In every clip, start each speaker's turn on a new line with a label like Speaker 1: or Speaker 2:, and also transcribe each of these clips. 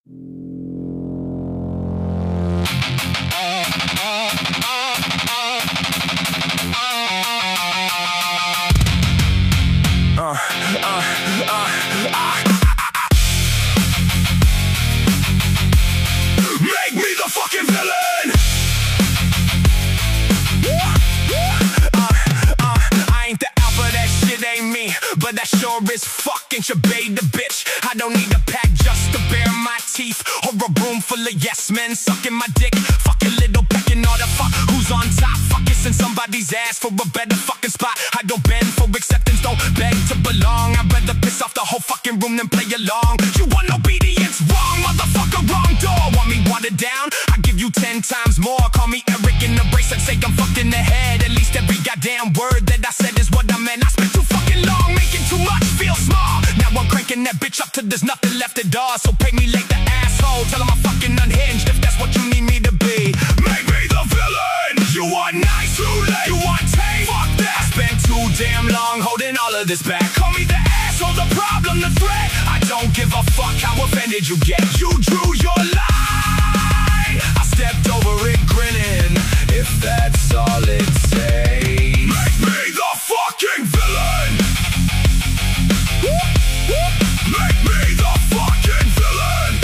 Speaker 1: Make me the fucking villain. I ain't the alpha, that shit ain't me, but that sure is fucking Shabay the bitch. I don't need a pack just to bare my teeth, or a room full of yes men sucking my dick. Fucking little pecking all the fuck who's on top. Fuck kissing somebody's ass for a better fucking spot. I don't bend for acceptance, don't beg to belong. I'd rather piss off the whole fucking room than play along. You want obedience? Wrong, motherfucker, wrong door. Want me watered down? I give you 10 times more. Call me Eric in the bracelet, say I'm fucked in the head. At least every goddamn word that I said is what I meant. I spent too fucking long making too much feel small. Now I'm cranking that bitch up till there's nothing left at all. So pay me like the asshole, tell him I'm fucking unhinged if that's what you need me to be. Make me the villain. You want nice, too late. You want tame, fuck that. I spent too damn long holding all of this back. Call me the asshole, the problem, the threat. I don't give a fuck how offended you get. You drew your line, I stepped over it grinning, if that's all it takes. Make me the fucking villain. Make me the fucking villain.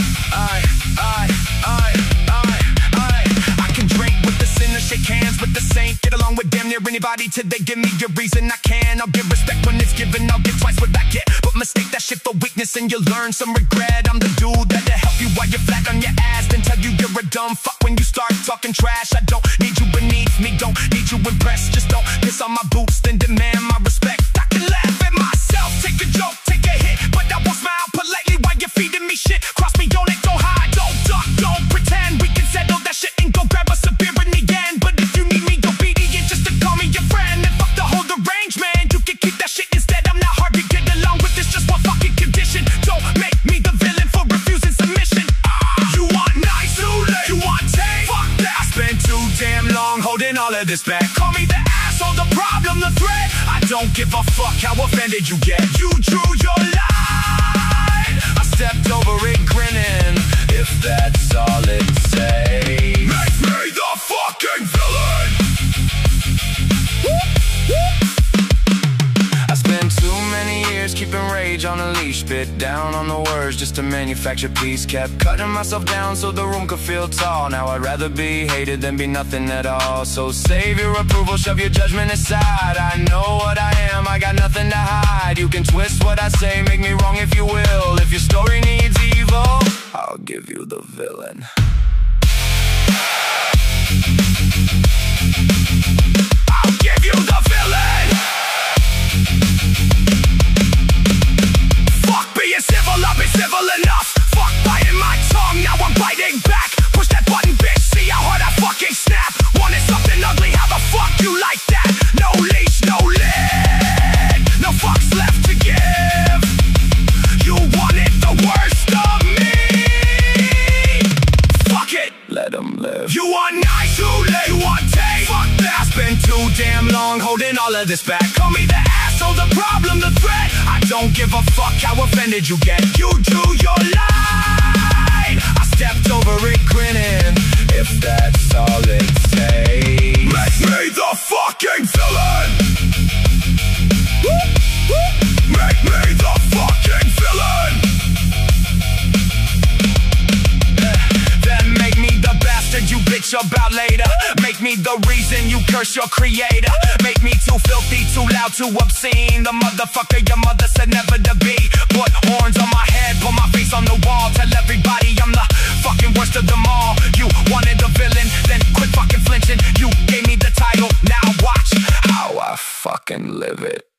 Speaker 1: I can drink with the sinner, shake hands with the saint, get along with damn near anybody till they give me a reason I can. I'll give respect when it's given, I'll give twice what I get. But mistake that shit for weakness and you'll learn some regret. I'm the dude that'll help you while you're flat on your ass, then tell you you're a dumb fuck when you start talking trash. I don't need you beneath me, don't need you impressed. Just don't piss on my boots, then demand my respect. I can laugh at myself, take a joke, take a hit, but I won't smile politely while you're feeding me shit. Cross me on it, don't hide, don't duck, don't pretend. We can settle that shit and go grab us a beer in the end. But if you need me obedient just to call me your friend, then fuck the whole arrangement. You can keep that shit instead, I'm not hard to get along with. This just one fucking condition, don't make me the villain for refusing submission. You want nice, too late. You want tame, fuck that. I spent too damn long holding all of this back. Call me the asshole, the problem, the threat. I don't give a fuck how offended you get. You drew your line, I stepped over it grinning, if that's all it takes. Make me the fucking villain. I spent too many years keeping rage on a leash, bit down on the words just to manufacture peace. Kept cutting myself down so the room could feel tall. Now I'd rather be hated than be nothing at all. So save your approval, shove your judgment aside. I know what I am, I got nothing to hide. You can twist what I say, make me wrong if you will. If your story needs evil, I'll give you the villain. I'll give you the villain. Fuck being civil, I've been civil enough. Fuck biting my tongue, now I'm biting back. Push that button, bitch, see how hard I fucking snap. Wanted something ugly, how the fuck you like that? No leash, no lid, no fucks left to give. You wanted the worst of me. Fuck it, let them live. You want nice, too late. You want tame, fuck that. I spent too damn long holding all of this back. Call me the asshole, the problem, the threat. I don't give a fuck how offended you get. You drew your line, I stepped over it grinning, if that's all it takes. Make me the fucking villain. Make me the fucking villain. Then make me the bastard you bitch about later. Make me the reason you curse your creator. Make me too filthy, too loud, too obscene. The motherfucker your mother said never to be. Put horns on my head, put my face on the wall. Tell everybody I'm the fucking worst of them all. You wanted a villain, then quit fucking flinching. You gave me the title, now watch how I fucking live it.